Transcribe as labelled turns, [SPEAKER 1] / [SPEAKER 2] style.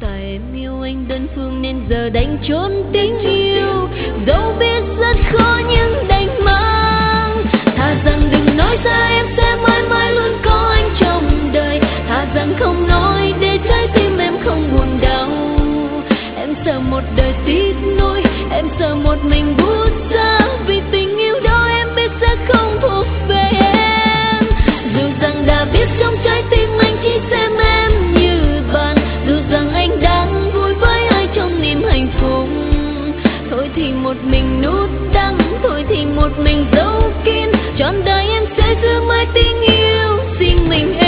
[SPEAKER 1] Tại em yêu anh đơn phương nên giờ đành trốn tình yêu. Dẫu biết rất khó nhưng đành mang. Thà rằng đừng nói ra em sẽ mãi mãi luôn có anh trong đời. Thà rằng không nói để trái tim em không buồn đau. Em sợ một đời tiếc nuối, em sợ một mình buốt xa. Vì tình yêu đó em biết sẽ không thuộc về em. Dù rằng đã biết trong trái tim anh chỉ xem em như bạn. Dù rằng anh đang vui với ai trong niềm hạnh phúc. Thôi thì một mình nuốt đắng, thôi thì một mình giấu kín. Trọn đời em sẽ giữ mãi tình yêu riêng mình em.